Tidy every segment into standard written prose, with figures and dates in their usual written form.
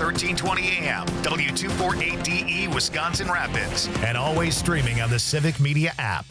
1320 AM, W248DE Wisconsin Rapids, and always streaming on the Civic Media app.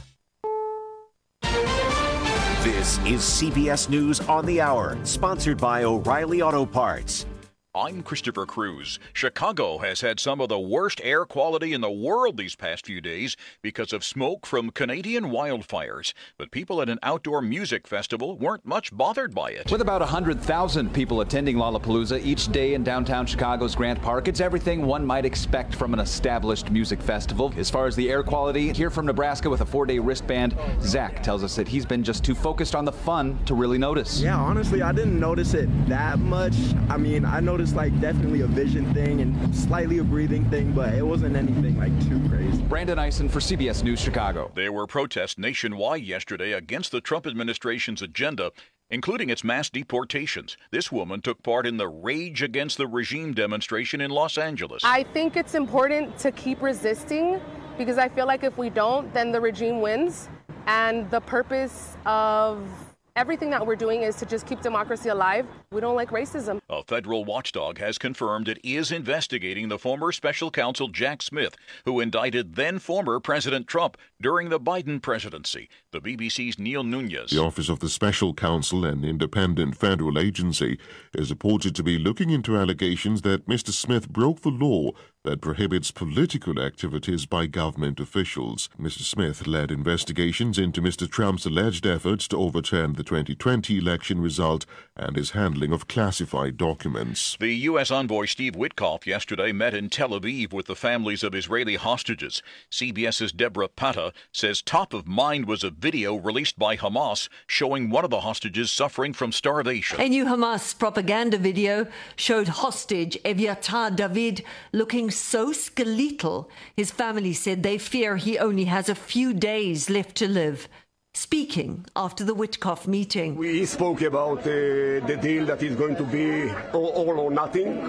This is CBS News on the Hour, sponsored by O'Reilly Auto Parts. I'm Christopher Cruz. Chicago has had some of the worst air quality in the world these past few days because of smoke from Canadian wildfires. But people at an outdoor music festival weren't much bothered by it. With about 100,000 people attending Lollapalooza each day in downtown Chicago's Grant Park, it's everything one might expect from an established music festival. As far as the air quality, here from Nebraska with a 4-day wristband, Zach tells us that he's been just too focused on the fun to really notice. Yeah, honestly, I didn't notice it that much. I mean, I noticed like definitely a vision thing and slightly a breathing thing, but it wasn't anything like too crazy. Brandon Eisen for CBS News Chicago. There were protests nationwide yesterday against the Trump administration's agenda, including its mass deportations. This woman took part in the Rage Against the Regime demonstration in Los Angeles. I think it's important to keep resisting because I feel like if we don't, then the regime wins. And the purpose of everything that we're doing is to just keep democracy alive. We don't like racism. A federal watchdog has confirmed it is investigating the former special counsel Jack Smith, who indicted then-former President Trump during the Biden presidency. The BBC's Neil Nunez. The Office of the Special Counsel, an independent federal agency, is reported to be looking into allegations that Mr. Smith broke the law that prohibits political activities by government officials. Mr. Smith led investigations into Mr. Trump's alleged efforts to overturn the 2020 election result and his handling of classified documents. The U.S. envoy Steve Witkoff yesterday met in Tel Aviv with the families of Israeli hostages. CBS's Deborah Pata says top of mind was a video released by Hamas showing one of the hostages suffering from starvation. A new Hamas propaganda video showed hostage Eviatar David looking so skeletal, his family said they fear he only has a few days left to live. Speaking after the Witkoff meeting. We spoke about the deal that is going to be all or nothing.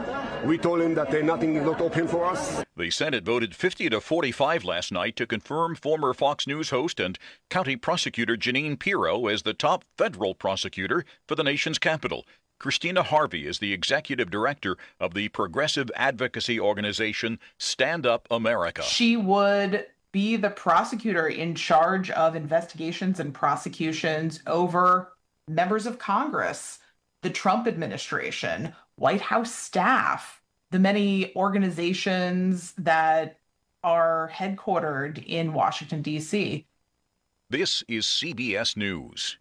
We told him that nothing is not open for us. The Senate voted 50-45 last night to confirm former Fox News host and county prosecutor Jeanine Pirro as the top federal prosecutor for the nation's capital. Christina Harvey is the executive director of the progressive advocacy organization Stand Up America. She would be the prosecutor in charge of investigations and prosecutions over members of Congress, the Trump administration, White House staff, the many organizations that are headquartered in Washington, D.C. This is CBS News.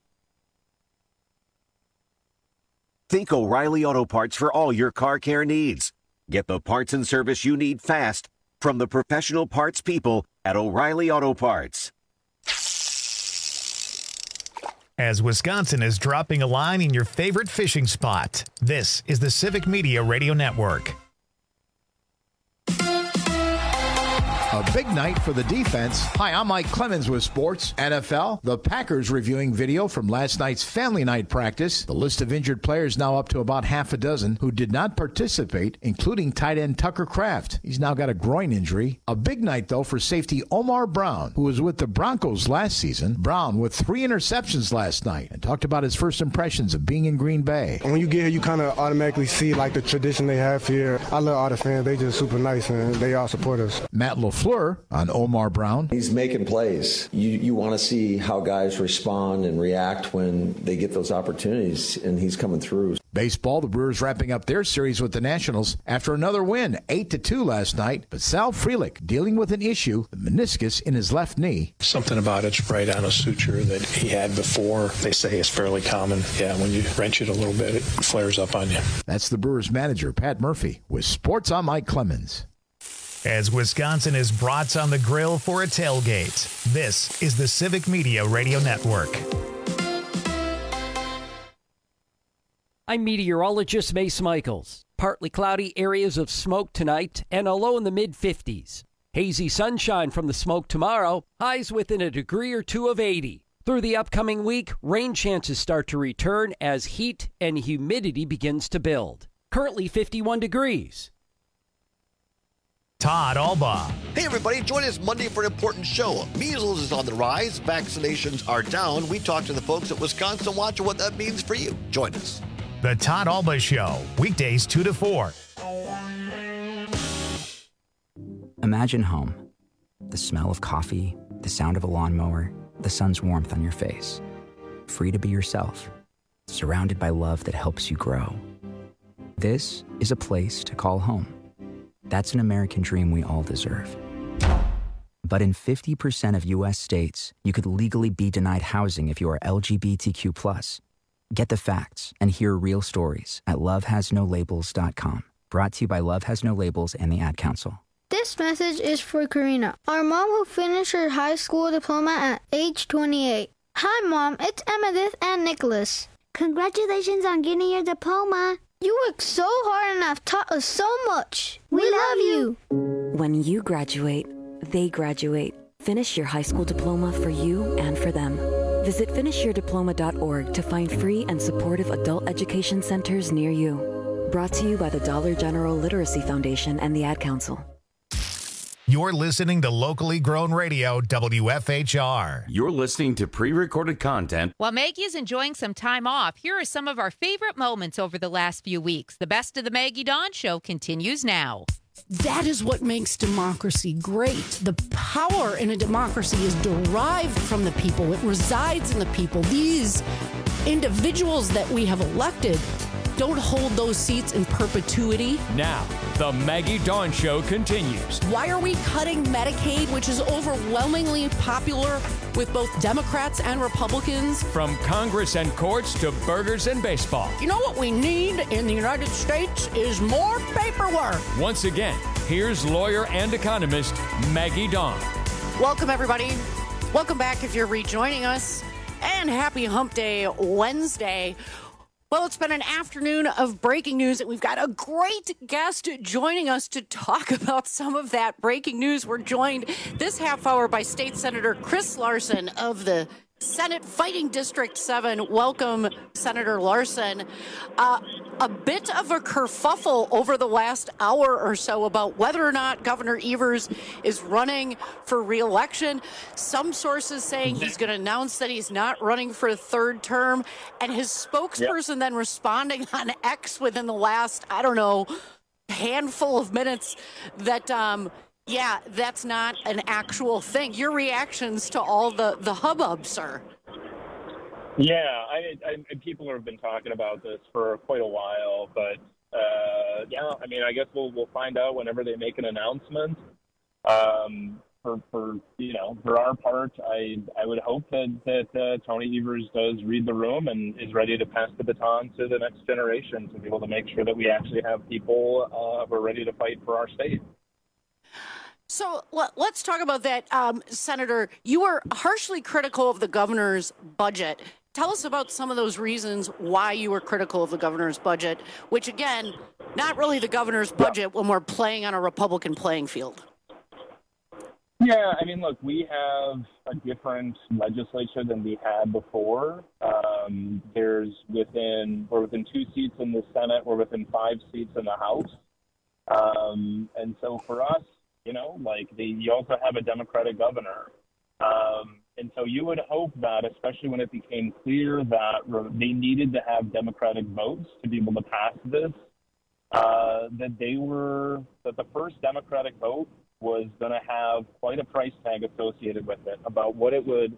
Think O'Reilly Auto Parts for all your car care needs. Get the parts and service you need fast from the professional parts people at O'Reilly Auto Parts. As Wisconsin is dropping a line in your favorite fishing spot, this is the Civic Media Radio Network. A big night for the defense. Hi, I'm Mike Clemens with Sports. NFL, the Packers reviewing video from last night's family night practice. The list of injured players now up to about half a dozen who did not participate, including tight end Tucker Kraft. He's now got a groin injury. A big night, though, for safety Omar Brown, who was with the Broncos last season. Brown with 3 interceptions last night and talked about his first impressions of being in Green Bay. When you get here, you kind of automatically see like the tradition they have here. I love all the fans. They just super nice and they all support us. Matt LaFleur on Omar Brown. He's making plays. You want to see how guys respond and react when they get those opportunities, and he's coming through. Baseball, the Brewers wrapping up their series with the Nationals after another win, 8-2 last night. But Sal Frelick dealing with an issue, the meniscus in his left knee. Something about it's right on a suture that he had before. They say it's fairly common. Yeah, when you wrench it a little bit, it flares up on you. That's the Brewers manager, Pat Murphy, with Sports. I'm Mike Clemens. As Wisconsin is brats on the grill for a tailgate, this is the Civic Media Radio Network. I'm meteorologist Mace Michaels. Partly cloudy areas of smoke tonight and a low in the mid-50s. Hazy sunshine from the smoke tomorrow, highs within a degree or two of 80. Through the upcoming week, rain chances start to return as heat and humidity begins to build. Currently 51 degrees. Todd Albaugh. Hey everybody, join us Monday for an important show. Measles is on the rise, vaccinations are down. We talk to the folks at Wisconsin Watch and what that means for you. Join us. The Todd Alba Show, weekdays 2 to 4. Imagine home. The smell of coffee, the sound of a lawnmower, the sun's warmth on your face. Free to be yourself, surrounded by love that helps you grow. This is a place to call home. That's an American dream we all deserve. But in 50% of U.S. states, you could legally be denied housing if you are LGBTQ+. Get the facts and hear real stories at lovehasnolabels.com. Brought to you by Love Has No Labels and the Ad Council. This message is for Karina, our mom who finished her high school diploma at age 28. Hi, Mom. It's Emmettith and Nicholas. Congratulations on getting your diploma. You worked so hard and have taught us so much. We love you. When you graduate, they graduate. Finish your high school diploma for you and for them. Visit finishyourdiploma.org to find free and supportive adult education centers near you. Brought to you by the Dollar General Literacy Foundation and the Ad Council. You're listening to locally grown radio, WFHR. You're listening to pre-recorded content. While Maggie is enjoying some time off, here are some of our favorite moments over the last few weeks. The best of the Maggie Dawn Show continues now. That is what makes democracy great. The power in a democracy is derived from the people. It resides in the people. These individuals that we have elected don't hold those seats in perpetuity. Now, the Maggie Dawn Show continues. Why are we cutting Medicaid, which is overwhelmingly popular with both Democrats and Republicans? From Congress and courts to burgers and baseball. You know what we need in the United States is more paperwork. Once again, here's lawyer and economist Maggie Dawn. Welcome, everybody. Welcome back if you're rejoining us. And happy Hump Day Wednesday. Well, it's been an afternoon of breaking news, and we've got a great guest joining us to talk about some of that breaking news. We're joined this half hour by State Senator Chris Larson of the Senate Fighting District 7. Welcome, Senator Larson. A bit of a kerfuffle over the last hour or so about whether or not Governor Evers is running for re-election. Some sources saying he's going to announce that he's not running for a third term, and his spokesperson then responding on X within the last, handful of minutes that, yeah, that's not an actual thing. Your reactions to all the hubbub, sir? Yeah, I people have been talking about this for quite a while, but I guess we'll find out whenever they make an announcement. For our part, I would hope that Tony Evers does read the room and is ready to pass the baton to the next generation to be able to make sure that we actually have people who are ready to fight for our state. So let's talk about that, Senator. You were harshly critical of the governor's budget. Tell us about some of those reasons why you were critical of the governor's budget, which, again, not really the governor's budget when we're playing on a Republican playing field. Yeah, look, we have a different legislature than we had before. We're within 2 seats in the Senate. We're within 5 seats in the House. And so for us, you also have a Democratic governor. And so you would hope that, especially when it became clear that they needed to have Democratic votes to be able to pass this, that the first Democratic vote was going to have quite a price tag associated with it about what it would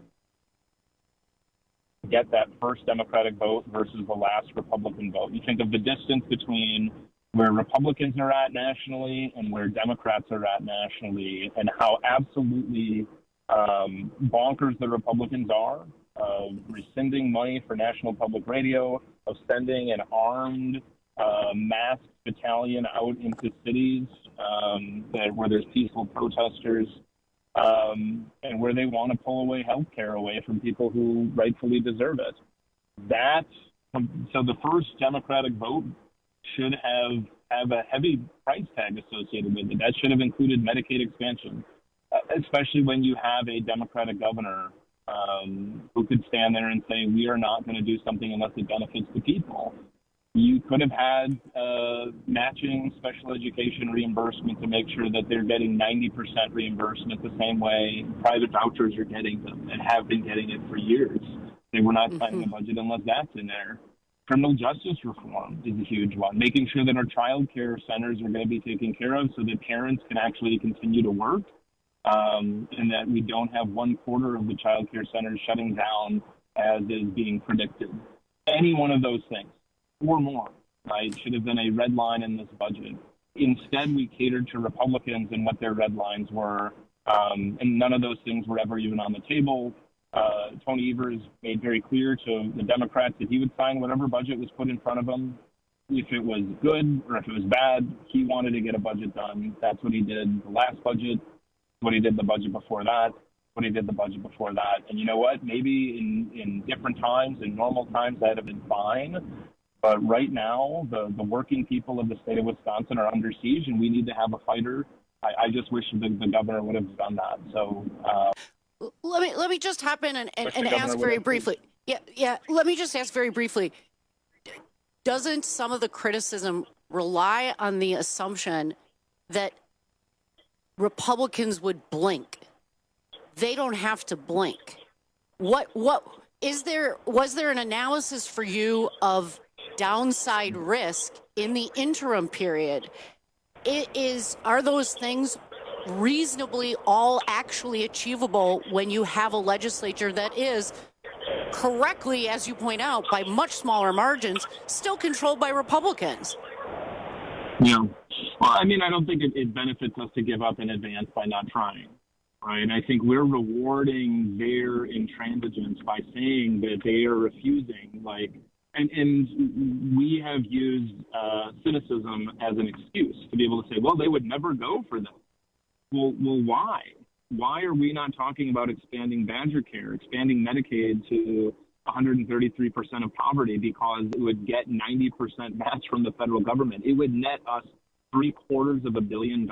get that first Democratic vote versus the last Republican vote. You think of the distance between where Republicans are at nationally and where Democrats are at nationally, and how absolutely bonkers the Republicans are of rescinding money for National Public Radio, of sending an armed masked battalion out into cities where there's peaceful protesters, and where they want to pull away health care away from people who rightfully deserve it. So the first Democratic vote should have a heavy price tag associated with it. That should have included Medicaid expansion, especially when you have a Democratic governor who could stand there and say, we are not going to do something unless it benefits the people. You could have had matching special education reimbursement to make sure that they're getting 90% reimbursement the same way private vouchers are getting them and have been getting it for years. They were not signing the budget unless that's in there. Criminal justice reform is a huge one. Making sure that our child care centers are going to be taken care of so that parents can actually continue to work, and that we don't have 1/4 of the child care centers shutting down as is being predicted. Any one of those things or more, right, should have been a red line in this budget. Instead, we catered to Republicans and what their red lines were, and none of those things were ever even on the table. Tony Evers made very clear to the Democrats that he would sign whatever budget was put in front of him. If it was good or if it was bad, he wanted to get a budget done. That's what he did the last budget, what he did the budget before that, what he did the budget before that. And you know what? Maybe in different times, in normal times, that would have been fine. But right now, the working people of the state of Wisconsin are under siege, and we need to have a fighter. I just wish the governor would have done that. So let me just hop in and ask very briefly. Yeah. Let me just ask very briefly. Doesn't some of the criticism rely on the assumption that Republicans would blink? They don't have to blink. What is there? Was there an analysis for you of downside risk in the interim period? Are those things reasonably all actually achievable when you have a legislature that is correctly, as you point out, by much smaller margins, still controlled by Republicans? Yeah. Well, I mean, I don't think it benefits us to give up in advance by not trying, right? And I think we're rewarding their intransigence by saying that they are refusing, and we have used cynicism as an excuse to be able to say, well, they would never go for this. Well, why? Why are we not talking about expanding Badger Care, expanding Medicaid to 133% of poverty, because it would get 90% match from the federal government? It would net us $750 million.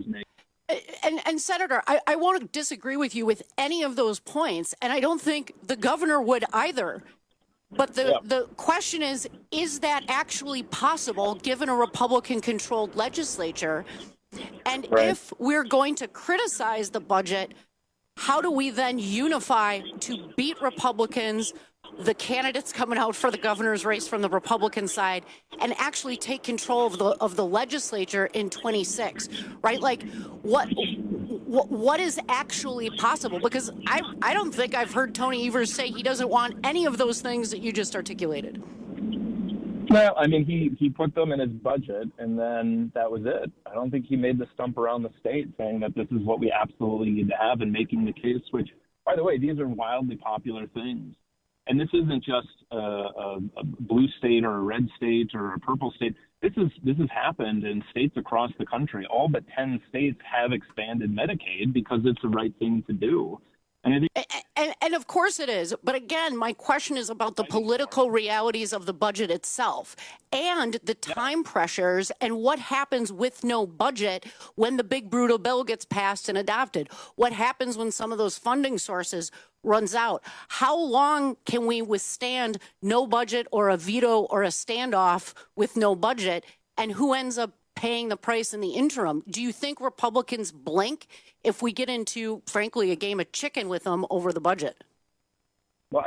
And Senator, I won't disagree with you with any of those points, and I don't think the governor would either. But the question is that actually possible given a Republican-controlled legislature? And if we're going to criticize the budget, how do we then unify to beat Republicans, the candidates coming out for the governor's race from the Republican side, and actually take control of the legislature in 26, right? Like, what is actually possible? Because I don't think I've heard Tony Evers say he doesn't want any of those things that you just articulated. Well, I mean, he put them in his budget, and then that was it. I don't think he made the stump around the state saying that this is what we absolutely need to have, and making the case, which, by the way, these are wildly popular things. And this isn't just a blue state or a red state or a purple state. This has happened in states across the country. All but 10 states have expanded Medicaid because it's the right thing to do. And of course it is. But again, my question is about the political realities of the budget itself and the time pressures and what happens with no budget when the big brutal bill gets passed and adopted. What happens when some of those funding sources runs out? How long can we withstand no budget or a veto or a standoff with no budget? And who ends up paying the price in the interim? Do you think Republicans blink if we get into, frankly, a game of chicken with them over the budget? Well,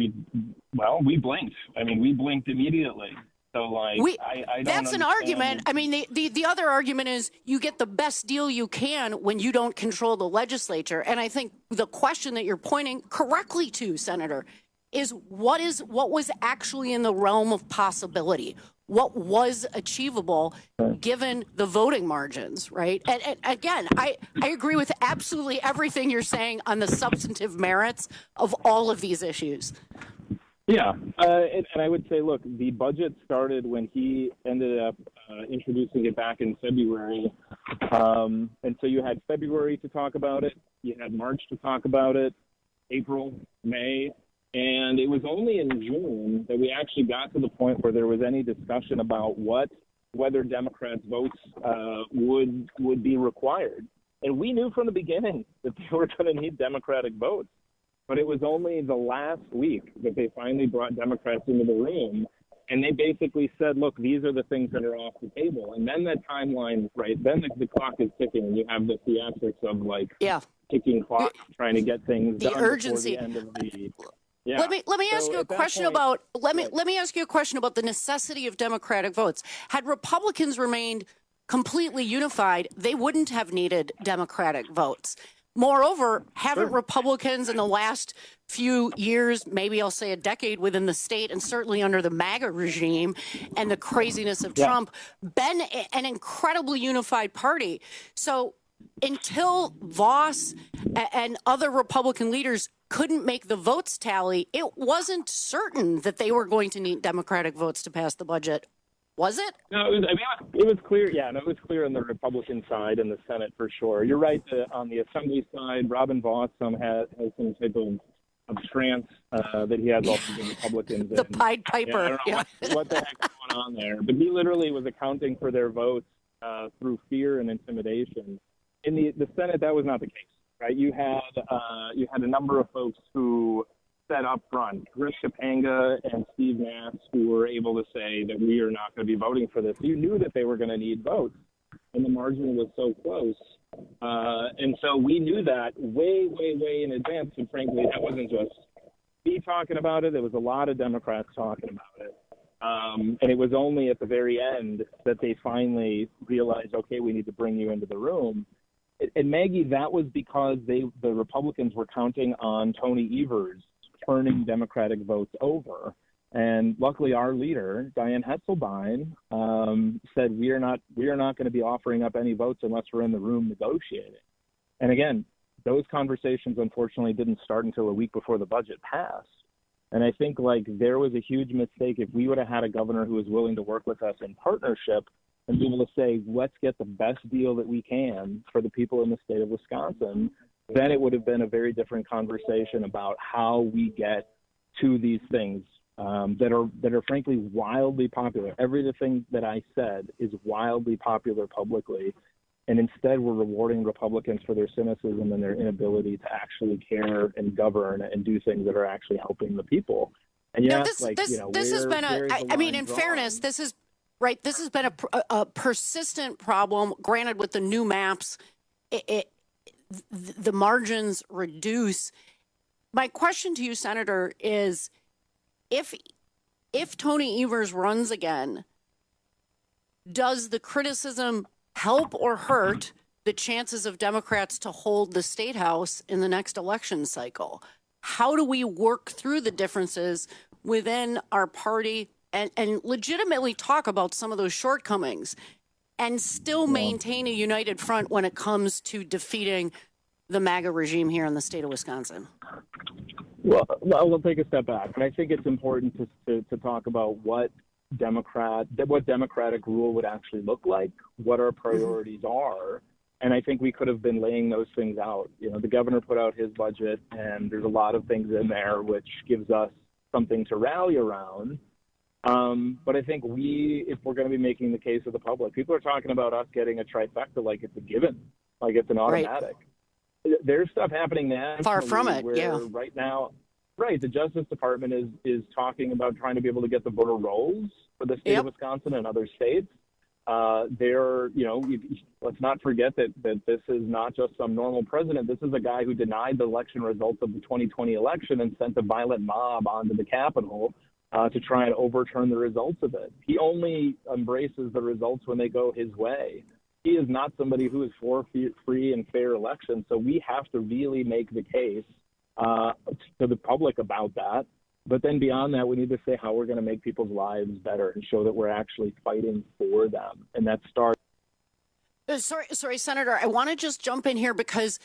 we blinked. I mean, we blinked immediately. So, I don't that's an argument. I mean, the other argument is you get the best deal you can when you don't control the legislature. And I think the question that you're pointing correctly to, Senator, is what was actually in the realm of possibility? What was achievable given the voting margins, right? And again, I agree with absolutely everything you're saying on the substantive merits of all of these issues. Yeah, and I would say, look, the budget started when he ended up introducing it back in February. And so you had February to talk about it. You had March to talk about it, April, May. And it was only in June that we actually got to the point where there was any discussion about whether Democrats' votes would be required. And we knew from the beginning that they were going to need Democratic votes. But it was only the last week that they finally brought Democrats into the room. And they basically said, look, these are the things that are off the table. And then that timeline, right, then the clock is ticking. And you have the theatrics of, ticking clock, trying to get things done urgency. before the end of the... Yeah. Let me ask you a question about let me ask you a question about the necessity of Democratic votes. Had Republicans remained completely unified, they wouldn't have needed Democratic votes. Moreover, haven't Republicans in the last few years, maybe I'll say a decade within the state, and certainly under the MAGA regime and the craziness of Trump, been an incredibly unified party? So until Vos and other Republican leaders couldn't make the votes tally, it wasn't certain that they were going to need Democratic votes to pass the budget. Was it? No, it was clear. Yeah, no, it was clear on the Republican side in the Senate for sure. You're right. On the Assembly side, Robin Vos has some type of strength that he has also the Republicans. The Pied Piper. Yeah, I don't know what the heck's going on there. But he literally was accounting for their votes through fear and intimidation. In the Senate, that was not the case, right? You had a number of folks who said up front, Chris Topanga and Steve Nass, who were able to say that we are not going to be voting for this. You knew that they were going to need votes, and the margin was so close. And so we knew that way, way, way in advance. And frankly, that wasn't just me talking about it. There was a lot of Democrats talking about it. And it was only at the very end that they finally realized, okay, we need to bring you into the room. And Maggie, that was because the Republicans were counting on Tony Evers turning Democratic votes over. And luckily our leader, Dianne Hetzelbein, said we are not going to be offering up any votes unless we're in the room negotiating. And again, those conversations unfortunately didn't start until a week before the budget passed. And I think there was a huge mistake if we would have had a governor who was willing to work with us in partnership and be able to say, let's get the best deal that we can for the people in the state of Wisconsin. Then it would have been a very different conversation about how we get to these things that are frankly wildly popular. Everything that I said is wildly popular publicly, and instead we're rewarding Republicans for their cynicism and their inability to actually care and govern and do things that are actually helping the people. And this has been in fairness, this has been a persistent problem. Granted, with the new maps, the margins reduce. My question to you, Senator, is if Tony Evers runs again, does the criticism help or hurt the chances of Democrats to hold the State House in the next election cycle? How do we work through the differences within our party and legitimately talk about some of those shortcomings and still maintain a united front when it comes to defeating the MAGA regime here in the state of Wisconsin? Well, we'll take a step back. And I think it's important to talk about what democratic rule would actually look like, what our priorities are. And I think we could have been laying those things out. The governor put out his budget, and there's a lot of things in there which gives us something to rally around. But I think if we're going to be making the case of the public, people are talking about us getting a trifecta like it's a given, like it's an automatic. Right. There's stuff happening now. Far from it, right now, the Justice Department is talking about trying to be able to get the voter rolls for the state of Wisconsin and other states. Let's not forget that this is not just some normal president. This is a guy who denied the election results of the 2020 election and sent a violent mob onto the Capitol to try and overturn the results of it. He only embraces the results when they go his way. He is not somebody who is for free and fair elections. So we have to really make the case to the public about that. But then beyond that, we need to say how we're going to make people's lives better and show that we're actually fighting for them. And that starts. Sorry, Senator, I want to just jump in here because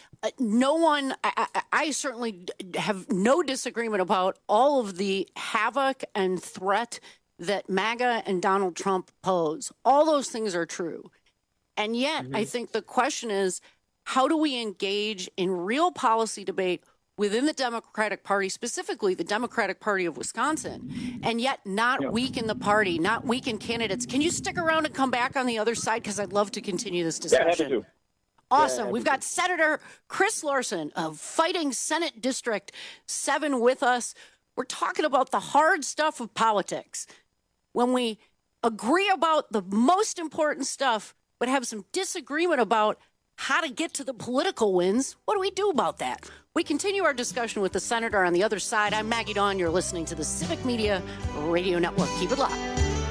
I certainly have no disagreement about all of the havoc and threat that MAGA and Donald Trump pose. All those things are true. And yet, I think the question is, how do we engage in real policy debate within the Democratic Party, specifically the Democratic Party of Wisconsin, and yet not weaken the party, not weaken candidates? Can you stick around and come back on the other side? Because I'd love to continue this discussion. Yeah, happy to. Awesome. We've got Senator Chris Larson of Fighting Senate District 7 with us. We're talking about the hard stuff of politics. When we agree about the most important stuff, but have some disagreement about how to get to the political wins. What do we do about that? We continue our discussion with the senator on the other side. I'm Maggie Dawn. You're listening to the Civic Media Radio Network. Keep it locked.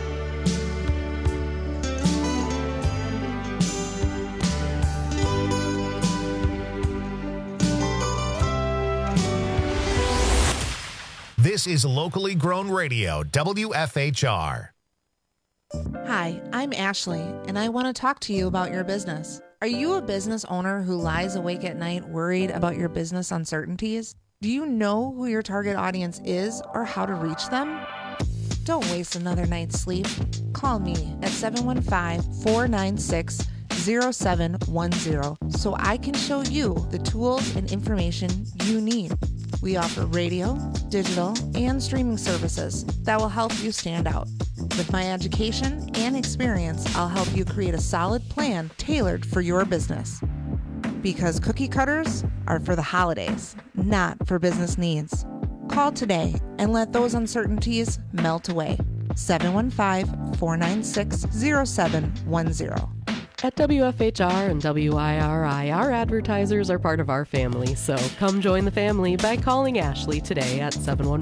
This is locally grown radio, WFHR. Hi, I'm Ashley, and I want to talk to you about your business. Are you a business owner who lies awake at night worried about your business uncertainties? Do you know who your target audience is or how to reach them? Don't waste another night's sleep. Call me at 715-496-0710 so I can show you the tools and information you need. We offer radio, digital, and streaming services that will help you stand out. With my education and experience, I'll help you create a solid plan tailored for your business. Because cookie cutters are for the holidays, not for business needs. Call today and let those uncertainties melt away. 715-496-0710. At WFHR and WIRI, our advertisers are part of our family, so come join the family by calling Ashley today at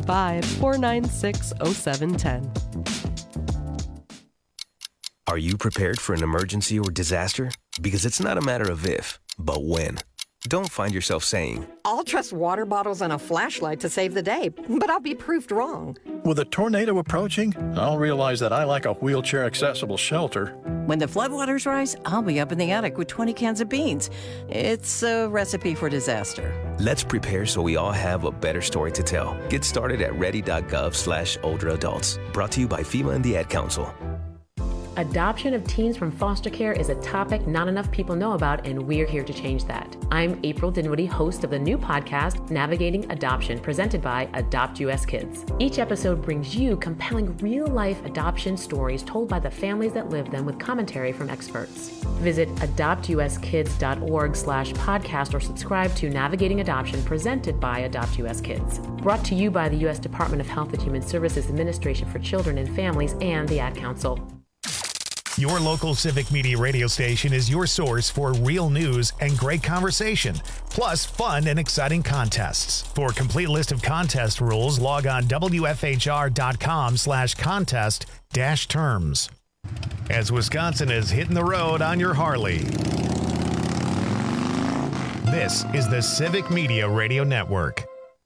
715-496-0710. Are you prepared for an emergency or disaster? Because it's not a matter of if, but when. Don't find yourself saying, I'll trust water bottles and a flashlight to save the day, but I'll be proved wrong. With a tornado approaching, I'll realize that I lack a wheelchair-accessible shelter. When the floodwaters rise, I'll be up in the attic with 20 cans of beans. It's a recipe for disaster. Let's prepare so we all have a better story to tell. Get started at ready.gov/older adults. Brought to you by FEMA and the Ad Council. Adoption of teens from foster care is a topic not enough people know about, and we're here to change that. I'm April Dinwiddie, host of the new podcast, Navigating Adoption, presented by Adopt US Kids. Each episode brings you compelling real-life adoption stories told by the families that live them with commentary from experts. Visit adoptuskids.org/podcast or subscribe to Navigating Adoption, presented by Adopt US Kids. Brought to you by the U.S. Department of Health and Human Services Administration for Children and Families and the Ad Council. Your local Civic Media radio station is your source for real news and great conversation, plus fun and exciting contests. For a complete list of contest rules, log on WFHR.com/contest-terms. As Wisconsin is hitting the road on your Harley. This is the Civic Media Radio Network.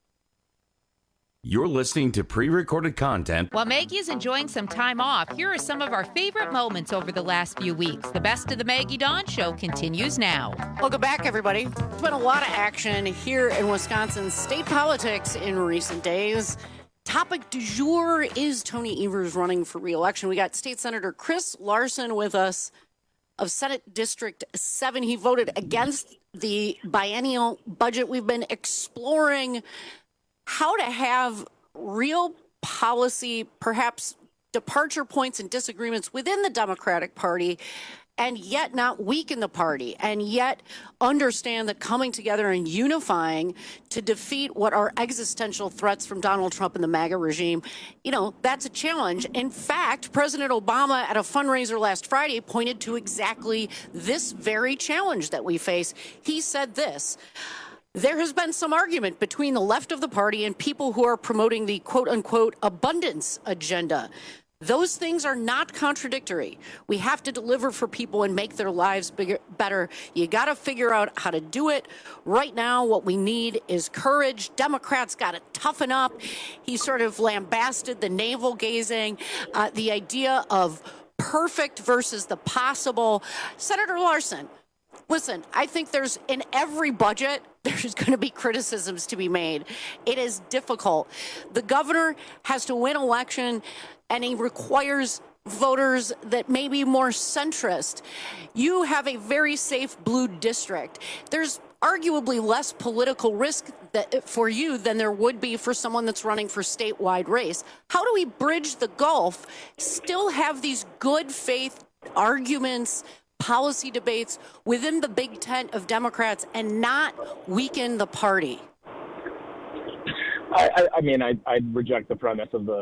You're listening to pre-recorded content. While Maggie is enjoying some time off, here are some of our favorite moments over the last few weeks. The best of the Maggie Dawn Show continues now. Welcome back, everybody. There's been a lot of action here in Wisconsin state politics in recent days. Topic du jour is Tony Evers running for re-election. We got State Senator Chris Larson with us of Senate District 7. He voted against the biennial budget. We've been exploring how to have real policy, perhaps departure points and disagreements within the Democratic Party, and yet not weaken the party, and yet understand that coming together and unifying to defeat what are existential threats from Donald Trump and the MAGA regime, that's a challenge. In fact, President Obama at a fundraiser last Friday pointed to exactly this very challenge that we face. He said this: there has been some argument between the left of the party and people who are promoting the quote-unquote abundance agenda. Those things are not contradictory. We have to deliver for people and make their lives better. You got to figure out how to do it. Right now, what we need is courage. Democrats got to toughen up. He sort of lambasted the navel-gazing, the idea of perfect versus the possible. Senator Larson, listen, I think in every budget, there's going to be criticisms to be made. It is difficult. The governor has to win election, and he requires voters that may be more centrist. You have a very safe blue district. There's arguably less political risk for you than there would be for someone that's running for statewide race. How do we bridge the gulf, still have these good faith arguments, policy debates within the big tent of Democrats, and not weaken the party? I mean, I'd reject the premise of the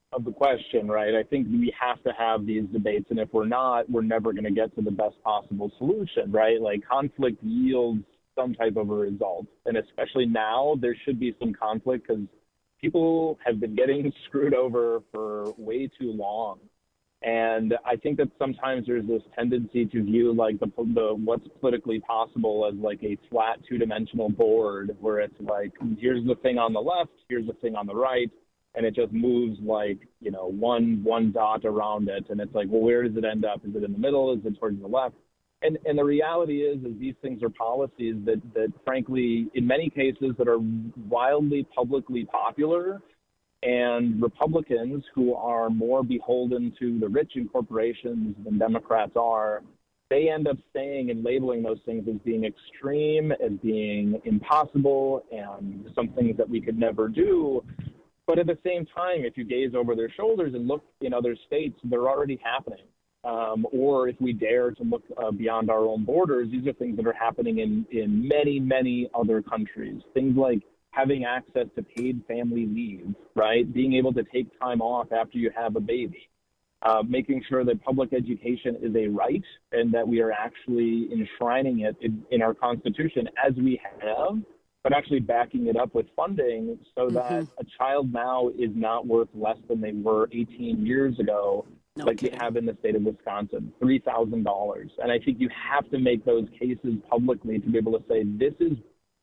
of the question, right? I think we have to have these debates, and if we're not, we're never going to get to the best possible solution, right? Like, conflict yields some type of a result, and especially now, there should be some conflict because people have been getting screwed over for way too long. And I think that sometimes there's this tendency to view like the what's politically possible as like a flat two-dimensional board where it's like, here's the thing on the left, here's the thing on the right, and it just moves like, you know, one dot around it. And it's like, well, where does it end up? Is it in the middle? Is it towards the left? And the reality is these things are policies that frankly, in many cases that are wildly publicly popular. And Republicans, who are more beholden to the rich and corporations than Democrats are, they end up saying and labeling those things as being extreme, as being impossible, and some things that we could never do. But at the same time, if you gaze over their shoulders and look in other states, they're already happening. Or if we dare to look beyond our own borders, these are things that are happening in many, many other countries. Things like having access to paid family leave, right? Being able to take time off after you have a baby, making sure that public education is a right and that we are actually enshrining it in our Constitution as we have, but actually backing it up with funding so that a child now is not worth less than they were 18 years ago, like we have in the state of Wisconsin, $3,000. And I think you have to make those cases publicly to be able to say, this is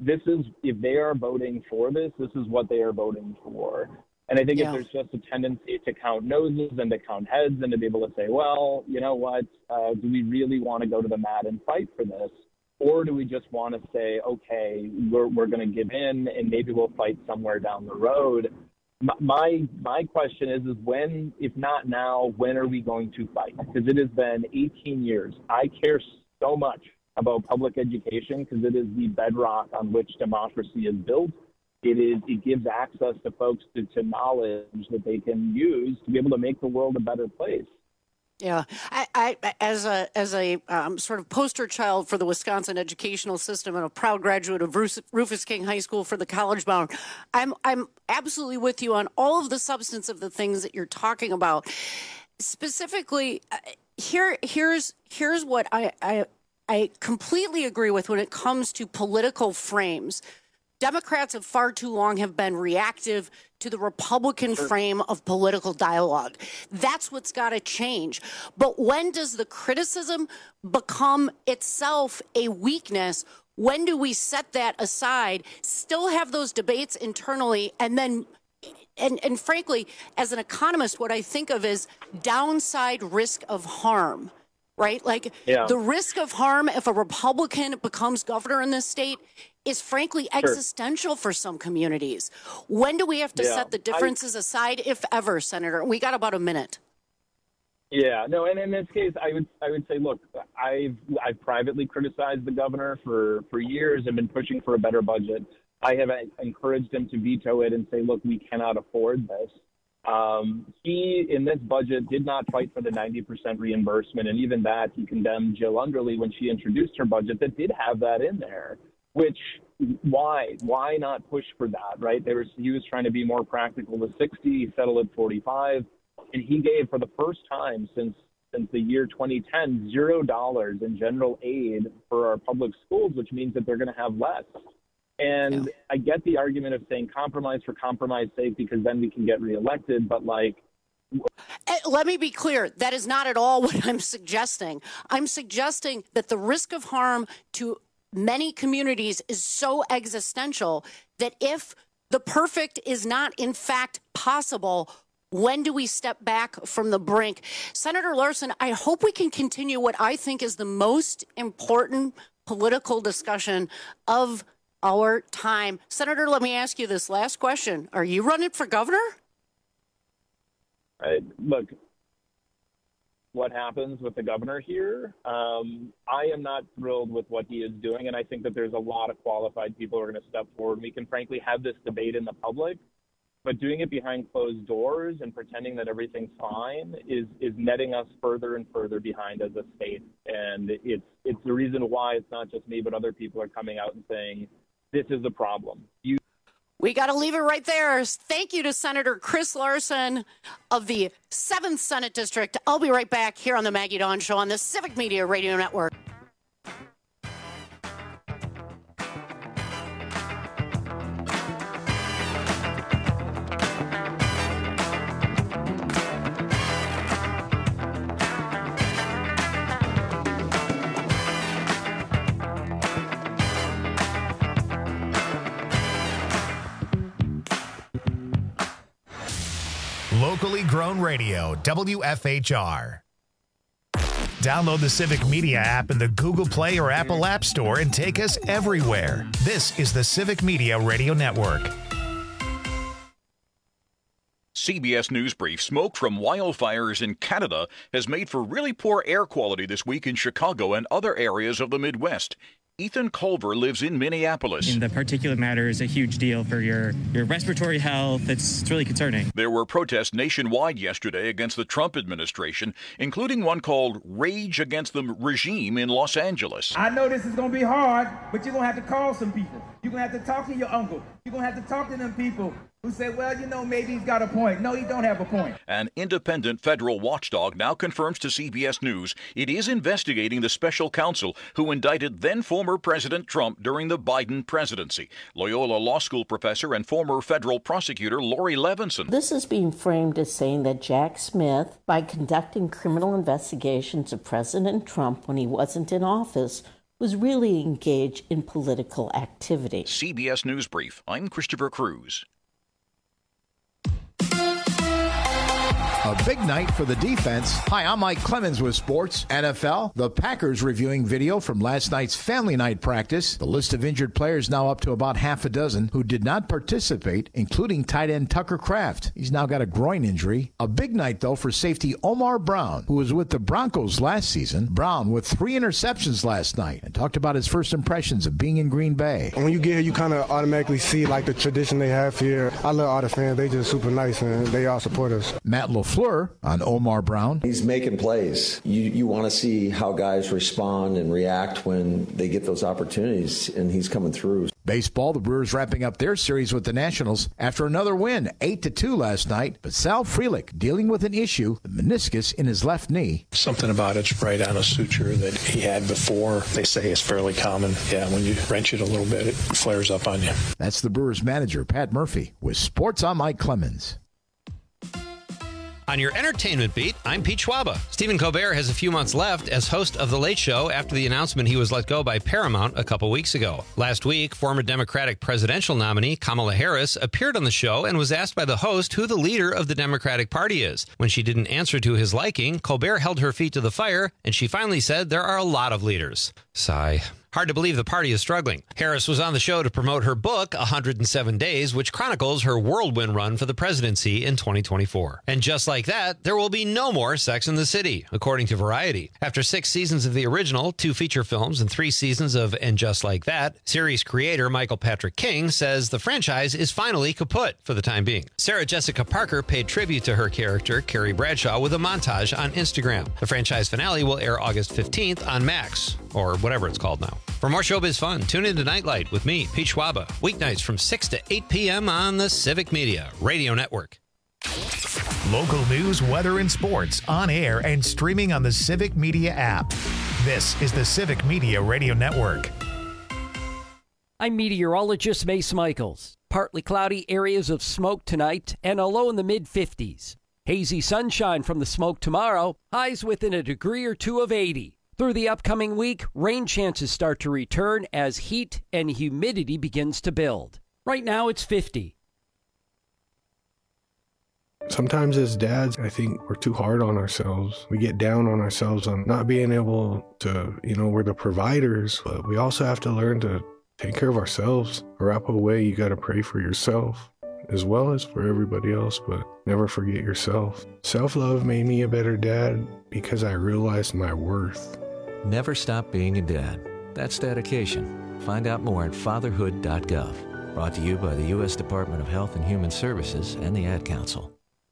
if they are voting for this is what they are voting for. And I think if there's just a tendency to count noses and to count heads and to be able to say, well, you know what, do we really want to go to the mat and fight for this? Or do we just want to say, okay, we're going to give in and maybe we'll fight somewhere down the road? My question is when, if not now, when are we going to fight? Because it has been 18 years. I care so much about public education because it is the bedrock on which democracy is built. It gives access to folks to knowledge that they can use to be able to make the world a better place. Yeah, I as a sort of poster child for the Wisconsin educational system and a proud graduate of Rufus King High School for the college bound, I'm absolutely with you on all of the substance of the things that you're talking about. Specifically, here's what I completely agree with when it comes to political frames. Democrats have far too long have been reactive to the Republican frame of political dialogue. That's what's got to change. But when does the criticism become itself a weakness? When do we set that aside, still have those debates internally, and then and frankly, as an economist, what I think of is downside risk of harm. Right? Like the risk of harm if a Republican becomes governor in this state is frankly existential for some communities. When do we have to set the differences aside, if ever, Senator? We got about a minute. Yeah, no, and in this case, I would say, look, I've privately criticized the governor for years and been pushing for a better budget. I have encouraged him to veto it and say, look, we cannot afford this. He, in this budget, did not fight for the 90% reimbursement, and even that, he condemned Jill Underly when she introduced her budget that did have that in there, which, why not push for that, right? He was trying to be more practical with 60, he settled at 45, and he gave, for the first time since the year 2010, $0 in general aid for our public schools, which means that they're going to have less. And I get the argument of saying compromise for compromise sake because then we can get reelected, but like... Let me be clear. That is not at all what I'm suggesting. I'm suggesting that the risk of harm to many communities is so existential that if the perfect is not in fact possible, when do we step back from the brink? Senator Larson, I hope we can continue what I think is the most important political discussion of our time. Senator, let me ask you this last question. Are you running for governor? Look, what happens with the governor here, I am not thrilled with what he is doing, and I think that there's a lot of qualified people who are going to step forward. We can frankly have this debate in the public, but doing it behind closed doors and pretending that everything's fine is netting us further and further behind as a state. And it's the reason why it's not just me, but other people are coming out and saying, this is the problem. We got to leave it right there. Thank you to Senator Chris Larson of the 7th Senate District. I'll be right back here on the Maggie Dawn Show on the Civic Media Radio Network. Locally grown radio, WFHR. Download the Civic Media app in the Google Play or Apple App Store and take us everywhere. This is the Civic Media Radio Network. CBS News Brief. Smoke from wildfires in Canada has made for really poor air quality this week in Chicago and other areas of the Midwest. Ethan Culver lives in Minneapolis. And the particulate matter is a huge deal for your respiratory health. It's really concerning. There were protests nationwide yesterday against the Trump administration, including one called Rage Against the Regime in Los Angeles. I know this is going to be hard, but you're going to have to call some people. You're going to have to talk to your uncle. You're going to have to talk to them people who say, well, you know, maybe he's got a point. No, he don't have a point. An independent federal watchdog now confirms to CBS News it is investigating the special counsel who indicted then-former President Trump during the Biden presidency. Loyola Law School professor and former federal prosecutor Lori Levinson. This is being framed as saying that Jack Smith, by conducting criminal investigations of President Trump when he wasn't in office, was really engaged in political activity. CBS News Brief. I'm Christopher Cruz. A big night for the defense. Hi, I'm Mike Clemens with sports. NFL, the Packers reviewing video from last night's family night practice. The list of injured players now up to about half a dozen who did not participate, including tight end Tucker Kraft. He's now got a groin injury. A big night, though, for safety Omar Brown, who was with the Broncos last season. Brown with 3 interceptions last night and talked about his first impressions of being in Green Bay. When you get here, you kind of automatically see like the tradition they have here. I love all the fans. They just super nice and they all support us. Matt LaFleur on Omar Brown. He's making plays. You want to see how guys respond and react when they get those opportunities, and he's coming through. Baseball, the Brewers wrapping up their series with the Nationals after another win, 8-2 last night. But Sal Frelick dealing with an issue, the meniscus in his left knee. Something about it's right on a suture that he had before. They say is fairly common. Yeah, when you wrench it a little bit, it flares up on you. That's the Brewers manager, Pat Murphy, with Sports. I'm Mike Clemens. On your entertainment beat, I'm Pete Schwaba. Stephen Colbert has a few months left as host of The Late Show after the announcement he was let go by Paramount a couple weeks ago. Last week, former Democratic presidential nominee Kamala Harris appeared on the show and was asked by the host who the leader of the Democratic Party is. When she didn't answer to his liking, Colbert held her feet to the fire, and she finally said there are a lot of leaders. Sigh. Hard to believe the party is struggling. Harris was on the show to promote her book, 107 Days, which chronicles her whirlwind run for the presidency in 2024. And just like that, there will be no more Sex and the City, according to Variety. After 6 seasons of the original, 2 feature films, and 3 seasons of And Just Like That, series creator Michael Patrick King says the franchise is finally kaput for the time being. Sarah Jessica Parker paid tribute to her character, Carrie Bradshaw, with a montage on Instagram. The franchise finale will air August 15th on Max, or whatever it's called now. For more showbiz fun, tune in to Nightlight with me, Pete Schwaba, weeknights from 6 to 8 p.m. on the Civic Media Radio Network. Local news, weather, and sports on air and streaming on the Civic Media app. This is the Civic Media Radio Network. I'm meteorologist Mace Michaels. Partly cloudy areas of smoke tonight and a low in the mid-50s. Hazy sunshine from the smoke tomorrow, highs within a degree or 2 of 80. Through the upcoming week, rain chances start to return as heat and humidity begins to build. Right now, it's 50. Sometimes as dads, I think we're too hard on ourselves. We get down on ourselves on not being able to, we're the providers, but we also have to learn to take care of ourselves. A wrap away, you got to pray for yourself as well as for everybody else, but never forget yourself. Self-love made me a better dad because I realized my worth. Never stop being a dad. That's dedication. Find out more at fatherhood.gov. Brought to you by the U.S. Department of Health and Human Services and the Ad Council.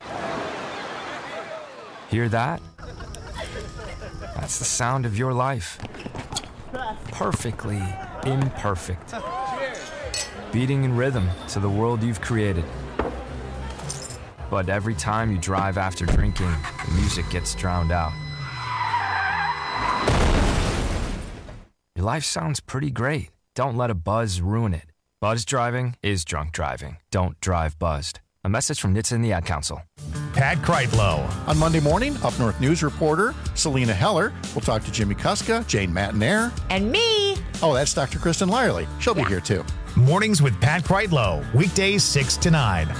Hear that? That's the sound of your life. Perfectly imperfect. beating in rhythm to the world you've created. But every time you drive after drinking, the music gets drowned out. Your life sounds pretty great. Don't let a buzz ruin it. Buzz driving is drunk driving. Don't drive buzzed. A message from NHTSA and the Ad Council. Pat Kreitlow. On Monday morning, Up North News reporter Selena Heller will talk to Jimmy Kuska, Jane Matenaer. And me. Oh, that's Dr. Kristen Lyerly. She'll be here too. Mornings with Pat Kreitlow. Weekdays 6 to 9.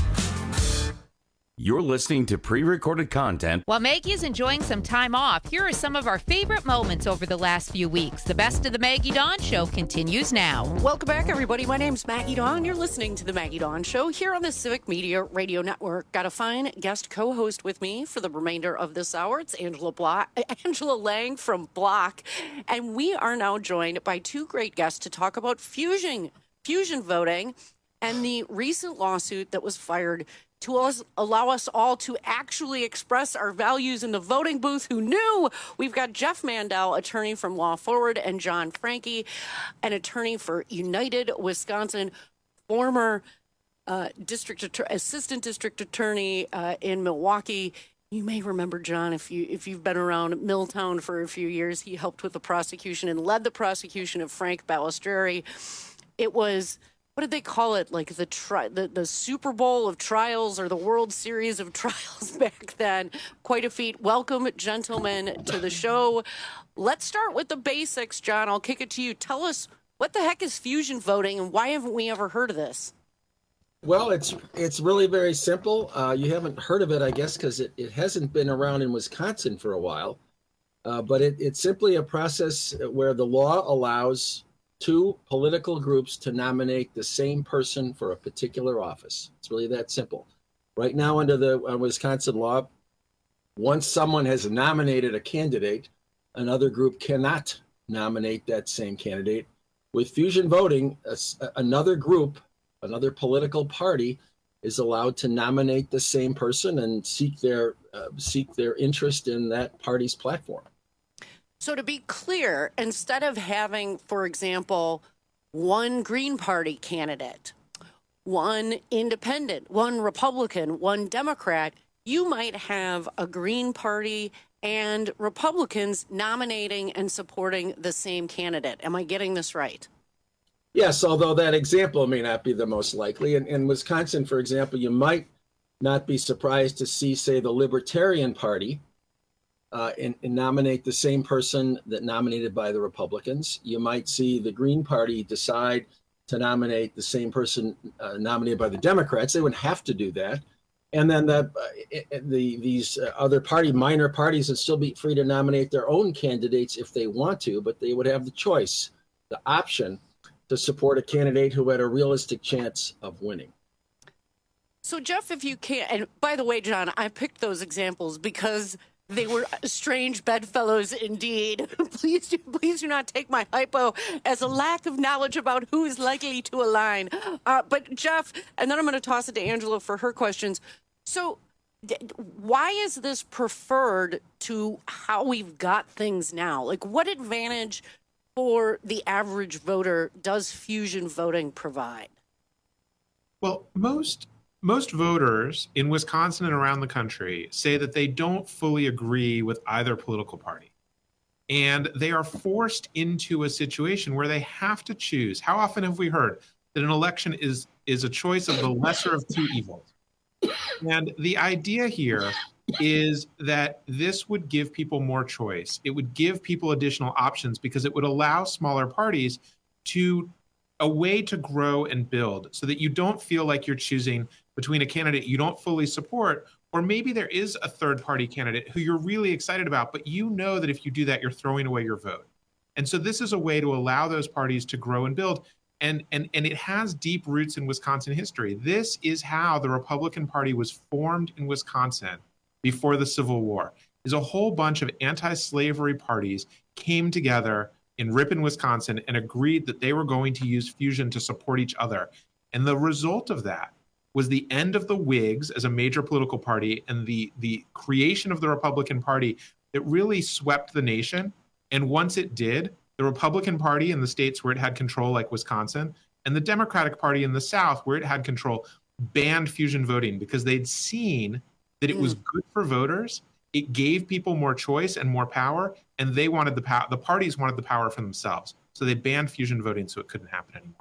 You're listening to pre-recorded content. While Maggie is enjoying some time off, here are some of our favorite moments over the last few weeks. The best of the Maggie Dawn Show continues now. Welcome back, everybody. My name's Maggie Dawn. You're listening to the Maggie Dawn Show here on the Civic Media Radio Network. Got a fine guest co-host with me for the remainder of this hour. It's Angela Lang from Block. And we are now joined by two great guests to talk about fusion voting and the recent lawsuit that was fired to allow us all to actually express our values in the voting booth. Who knew? We've got Jeff Mandel, attorney from Law Forward, and John Franke, an attorney for United Wisconsin, former assistant district attorney in Milwaukee. You may remember John if you've been around Milltown for a few years. He helped with the prosecution and led the prosecution of Frank Balistreri. It was, what did they call it? Like the Super Bowl of trials or the World Series of trials back then. Quite a feat. Welcome, gentlemen, to the show. Let's start with the basics, John. I'll kick it to you. Tell us, what the heck is fusion voting and why haven't we ever heard of this? Well, it's really very simple. You haven't heard of it, I guess, because it hasn't been around in Wisconsin for a while. But it's simply a process where the law allows two political groups to nominate the same person for a particular office. It's really that simple. Right now, under the Wisconsin law, once someone has nominated a candidate, another group cannot nominate that same candidate. With fusion voting, another group, another political party, is allowed to nominate the same person and seek their interest in that party's platform. So to be clear, instead of having, for example, one Green Party candidate, one independent, one Republican, one Democrat, you might have a Green Party and Republicans nominating and supporting the same candidate. Am I getting this right? Yes, although that example may not be the most likely. In Wisconsin, for example, you might not be surprised to see, say, the Libertarian Party and nominate the same person that nominated by the Republicans. You might see the Green Party decide to nominate the same person nominated by the Democrats. They wouldn't have to do that. And then these other minor parties would still be free to nominate their own candidates if they want to, but they would have the choice, the option, to support a candidate who had a realistic chance of winning. So, Jeff, if you can, and by the way, John, I picked those examples because they were strange bedfellows indeed. Please do not take my hypo as a lack of knowledge about who is likely to align. But Jeff, and then I'm going to toss it to Angela for her questions. So why is this preferred to how we've got things now? Like, what advantage for the average voter does fusion voting provide? Well, most voters in Wisconsin and around the country say that they don't fully agree with either political party. And they are forced into a situation where they have to choose. How often have we heard that an election is a choice of the lesser of two evils? And the idea here is that this would give people more choice. It would give people additional options because it would allow smaller parties a way to grow and build so that you don't feel like you're choosing between a candidate you don't fully support, or maybe there is a third party candidate who you're really excited about, but you know that if you do that, you're throwing away your vote. And so this is a way to allow those parties to grow and build. And it has deep roots in Wisconsin history. This is how the Republican Party was formed in Wisconsin before the Civil War. Is a whole bunch of anti-slavery parties came together in Ripon, Wisconsin, and agreed that they were going to use fusion to support each other. And the result of that was the end of the Whigs as a major political party and the creation of the Republican Party that really swept the nation. And once it did, the Republican Party in the states where it had control, like Wisconsin, And the Democratic Party in the South, where it had control, banned fusion voting because they'd seen that it was good for voters. It gave people more choice and more power, and they wanted the parties wanted the power for themselves. So they banned fusion voting so it couldn't happen anymore.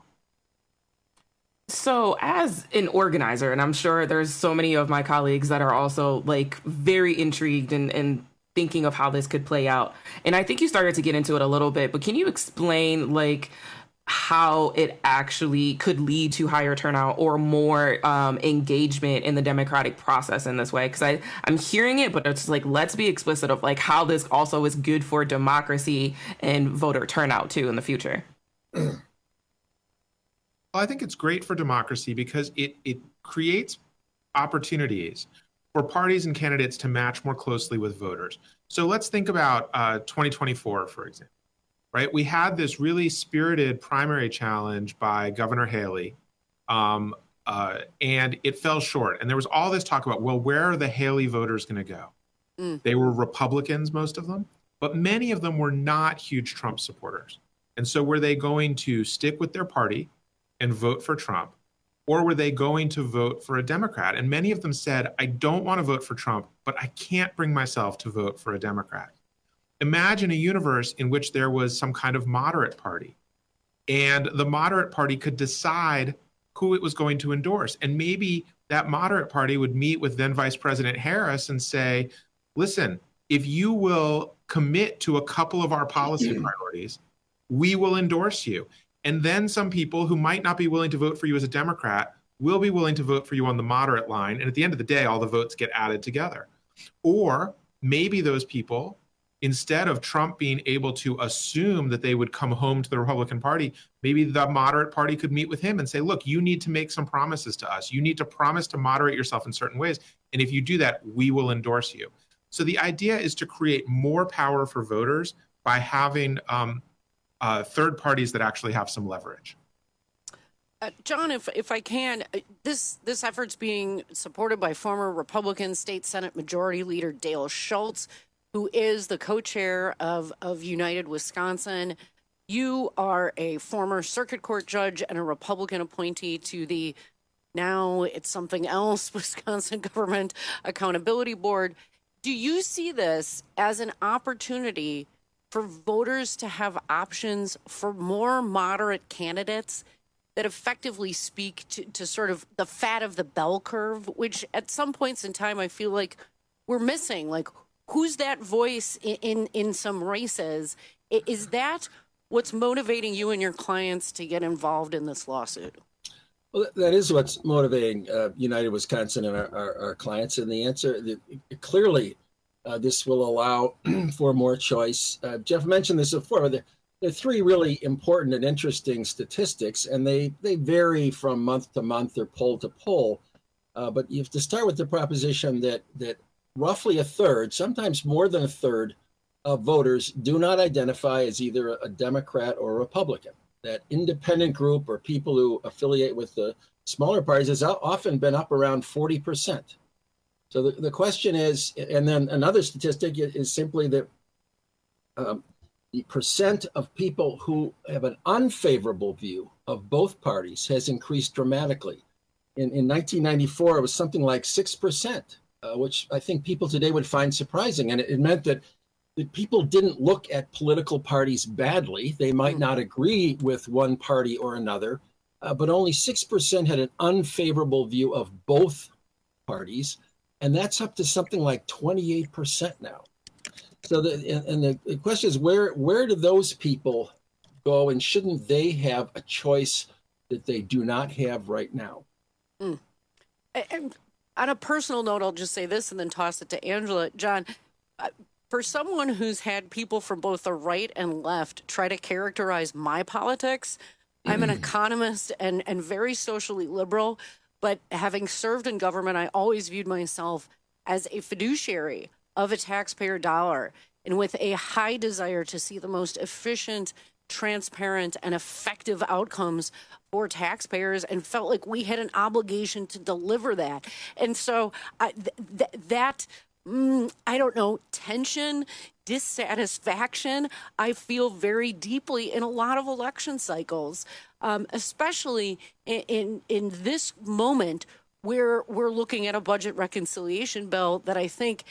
So as an organizer, and I'm sure there's so many of my colleagues that are also like very intrigued and thinking of how this could play out. And I think you started to get into it a little bit, but can you explain like how it actually could lead to higher turnout or more engagement in the democratic process in this way? Because I'm hearing it, but it's like, let's be explicit of like how this also is good for democracy and voter turnout too in the future. Well, I think it's great for democracy because it creates opportunities for parties and candidates to match more closely with voters. So let's think about 2024, for example. Right, we had this really spirited primary challenge by Governor Haley, and it fell short. And there was all this talk about, well, where are the Haley voters going to go? They were Republicans, most of them, but many of them were not huge Trump supporters. And so were they going to stick with their party and vote for Trump, or were they going to vote for a Democrat? And many of them said, I don't want to vote for Trump, but I can't bring myself to vote for a Democrat. Imagine a universe in which there was some kind of moderate party, and the moderate party could decide who it was going to endorse. And maybe that moderate party would meet with then Vice President Harris and say, listen, if you will commit to a couple of our policy priorities, we will endorse you. And then some people who might not be willing to vote for you as a Democrat will be willing to vote for you on the moderate line. And at the end of the day, all the votes get added together. Or maybe those people, instead of Trump being able to assume that they would come home to the Republican Party, maybe the moderate party could meet with him and say, look, you need to make some promises to us. You need to promise to moderate yourself in certain ways. And if you do that, we will endorse you. So the idea is to create more power for voters by having third parties that actually have some leverage. John, if I can, this effort's being supported by former Republican State Senate Majority Leader Dale Schultz, who is the co-chair of United Wisconsin. You are a former circuit court judge and a Republican appointee to the, now it's something else, Wisconsin Government Accountability Board. Do you see this as an opportunity for voters to have options for more moderate candidates that effectively speak to sort of the fat of the bell curve, which at some points in time I feel like we're missing? Like, who's that voice in some races? Is that what's motivating you and your clients to get involved in this lawsuit? Well, that is what's motivating United Wisconsin and our clients. And the answer, clearly, this will allow for more choice. Jeff mentioned this before. There are three really important and interesting statistics, and they vary from month to month or poll to poll. But you have to start with the proposition that roughly a third, sometimes more than a third, of voters do not identify as either a Democrat or a Republican. That independent group or people who affiliate with the smaller parties has often been up around 40%. So the question is, and then another statistic is simply that the percent of people who have an unfavorable view of both parties has increased dramatically. In 1994, it was something like 6%. Which I think people today would find surprising. And it meant that people didn't look at political parties badly. They might not agree with one party or another, but only 6% had an unfavorable view of both parties. And that's up to something like 28% now. So the question is, where do those people go, and shouldn't they have a choice that they do not have right now? And on a personal note, I'll just say this and then toss it to Angela. John, for someone who's had people from both the right and left try to characterize my politics, I'm an economist and very socially liberal, but having served in government, I always viewed myself as a fiduciary of a taxpayer dollar and with a high desire to see the most efficient, transparent, and effective outcomes for taxpayers, and felt like we had an obligation to deliver that. And so that I don't know, tension, dissatisfaction. I feel very deeply in a lot of election cycles, especially in this moment where we're looking at a budget reconciliation bill that I think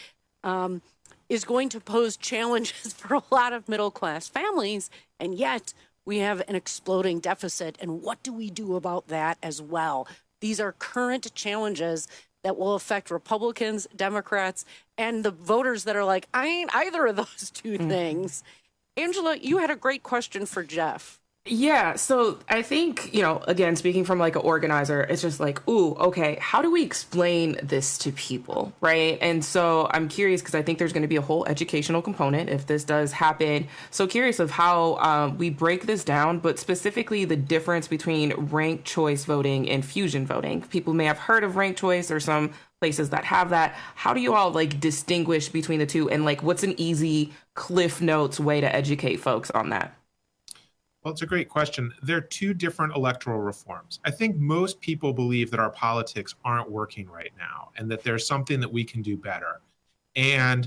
is going to pose challenges for a lot of middle-class families, and yet we have an exploding deficit. And what do we do about that as well? These are current challenges that will affect Republicans, Democrats, and the voters that are like, I ain't either of those two things. Angela, you had a great question for Jeff. Yeah, so I think, again, speaking from like an organizer, it's just like, ooh, okay, how do we explain this to people, right? And so I'm curious because I think there's going to be a whole educational component if this does happen. So curious of how we break this down, but specifically the difference between ranked choice voting and fusion voting. People may have heard of ranked choice or some places that have that. How do you all like distinguish between the two, and like what's an easy Cliff Notes way to educate folks on that? Well, it's a great question. There are two different electoral reforms. I think most people believe that our politics aren't working right now and that there's something that we can do better. And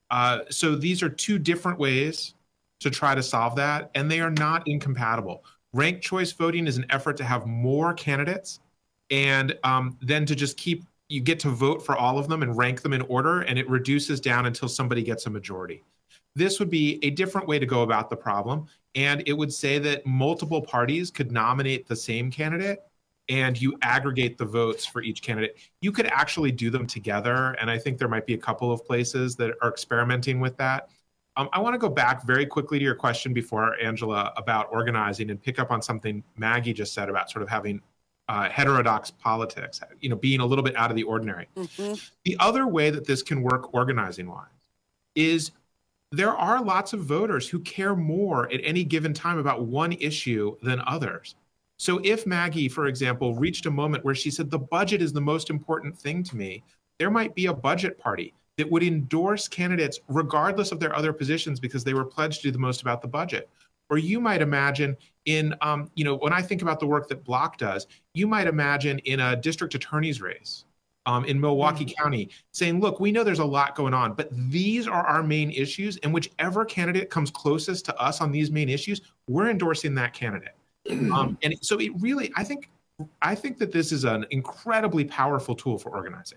so these are two different ways to try to solve that, and they are not incompatible. Ranked choice voting is an effort to have more candidates and then to just you get to vote for all of them and rank them in order, and it reduces down until somebody gets a majority. This would be a different way to go about the problem. And it would say that multiple parties could nominate the same candidate and you aggregate the votes for each candidate. You could actually do them together. And I think there might be a couple of places that are experimenting with that. I want to go back very quickly to your question before, Angela, about organizing and pick up on something Maggie just said about sort of having heterodox politics, being a little bit out of the ordinary. Mm-hmm. The other way that this can work organizing-wise is there are lots of voters who care more at any given time about one issue than others. So if Maggie, for example, reached a moment where she said, the budget is the most important thing to me, there might be a budget party that would endorse candidates regardless of their other positions because they were pledged to do the most about the budget. Or you might imagine in, when I think about the work that Block does, you might imagine in a district attorney's race, in Milwaukee County, saying, look, we know there's a lot going on, but these are our main issues, and whichever candidate comes closest to us on these main issues, we're endorsing that candidate. And so it really, I think that this is an incredibly powerful tool for organizing.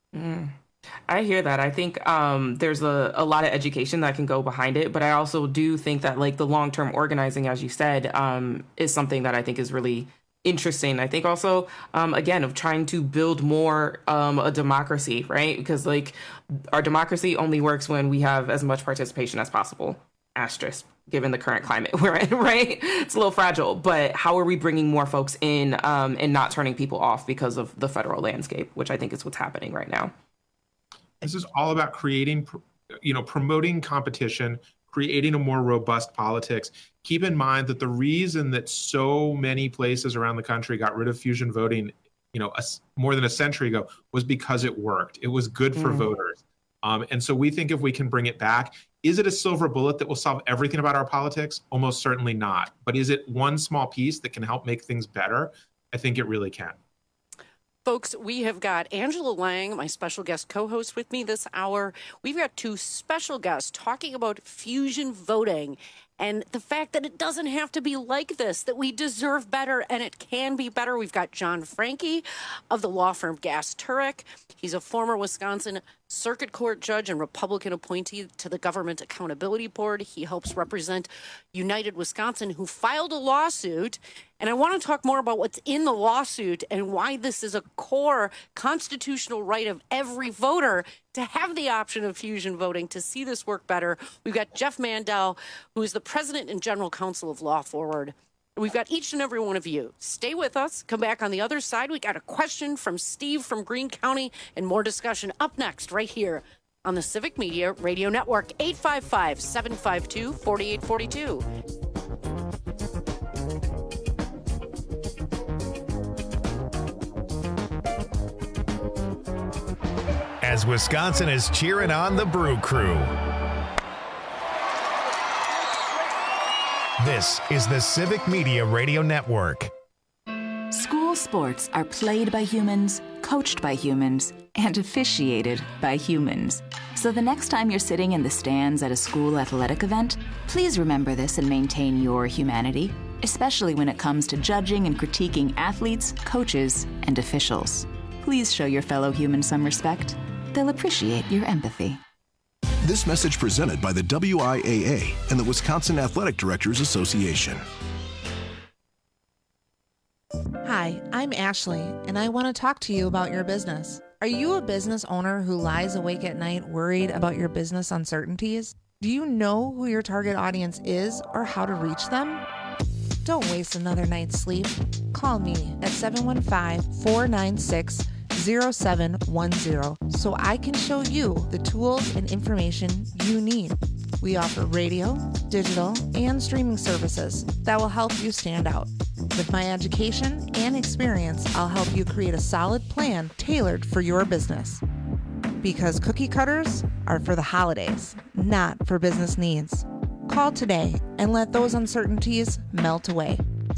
I hear that. I think there's a lot of education that can go behind it, but I also do think that like the long-term organizing, as you said, is something that I think is really interesting. I think also, again, of trying to build more a democracy, right? Because like our democracy only works when we have as much participation as possible, asterisk, given the current climate we're in, right? It's a little fragile, but how are we bringing more folks in and not turning people off because of the federal landscape, which I think is what's happening right now. This is all about creating, promoting competition, creating a more robust politics. Keep in mind that the reason that so many places around the country got rid of fusion voting, more than a century ago, was because it worked. It was good for voters. And so we think if we can bring it back, is it a silver bullet that will solve everything about our politics? Almost certainly not. But is it one small piece that can help make things better? I think it really can. Folks, we have got Angela Lang, my special guest co-host, with me this hour. We've got two special guests talking about fusion voting and the fact that it doesn't have to be like this, that we deserve better and it can be better. We've got John Franke of the law firm Gass Turek. He's a former Wisconsin Circuit Court judge and Republican appointee to the Government Accountability Board. He helps represent United Wisconsin, who filed a lawsuit. And I want to talk more about what's in the lawsuit and why this is a core constitutional right of every voter to have the option of fusion voting, to see this work better. We've got Jeff Mandel, who is the president and general counsel of Law Forward. We've got each and every one of you. Stay with us. Come back on the other side. We got a question from Steve from Greene County and more discussion up next right here on the Civic Media Radio Network, 855-752-4842. As Wisconsin is cheering on the Brew Crew. This is the Civic Media Radio Network. School sports are played by humans, coached by humans, and officiated by humans. So the next time you're sitting in the stands at a school athletic event, please remember this and maintain your humanity, especially when it comes to judging and critiquing athletes, coaches, and officials. Please show your fellow humans some respect. They'll appreciate your empathy. This message presented by the WIAA and the Wisconsin Athletic Directors Association. Hi, I'm Ashley, and I want to talk to you about your business. Are you a business owner who lies awake at night worried about your business uncertainties? Do you know who your target audience is or how to reach them? Don't waste another night's sleep. Call me at 715-496-0710 so I can show you the tools and information you need. We offer radio, digital, and streaming services that will help you stand out. With my education and experience, I'll help you create a solid plan tailored for your business. Because cookie cutters are for the holidays, not for business needs. Call today and let those uncertainties melt away.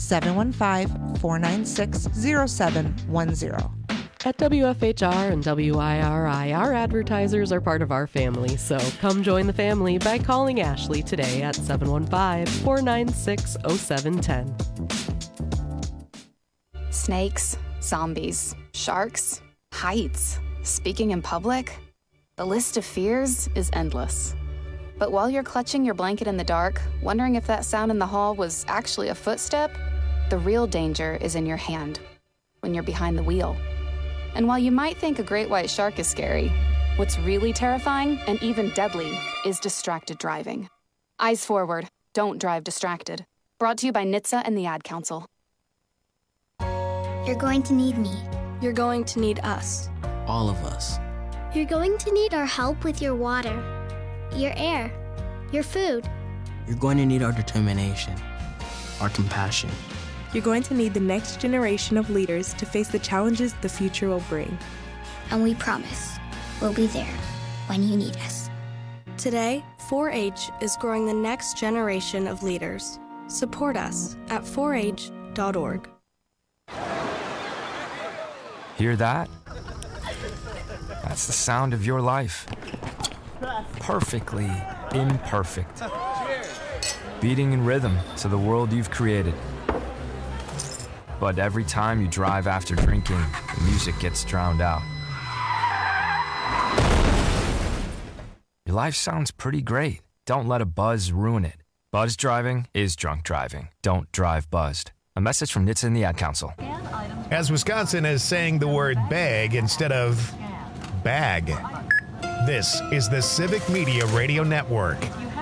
715-496-0710. At WFHR and WIRI, our advertisers are part of our family, so come join the family by calling Ashley today at 715-496-0710. Snakes, zombies, sharks, heights, speaking in public. The list of fears is endless. But while you're clutching your blanket in the dark, wondering if that sound in the hall was actually a footstep, the real danger is in your hand, when you're behind the wheel. And while you might think a great white shark is scary, what's really terrifying and even deadly is distracted driving. Eyes forward, don't drive distracted. Brought to you by NHTSA and the Ad Council. You're going to need me. You're going to need us. All of us. You're going to need our help with your water, your air, your food. You're going to need our determination, our compassion. You're going to need the next generation of leaders to face the challenges the future will bring. And we promise, we'll be there when you need us. Today, 4-H is growing the next generation of leaders. Support us at 4h.org. Hear that? That's the sound of your life. Perfectly imperfect. Beating in rhythm to the world you've created. But every time you drive after drinking, the music gets drowned out. Your life sounds pretty great. Don't let a buzz ruin it. Buzz driving is drunk driving. Don't drive buzzed. A message from NHTSA and the Ad Council. As Wisconsin is saying the word bag instead of bag. This is the Civic Media Radio Network.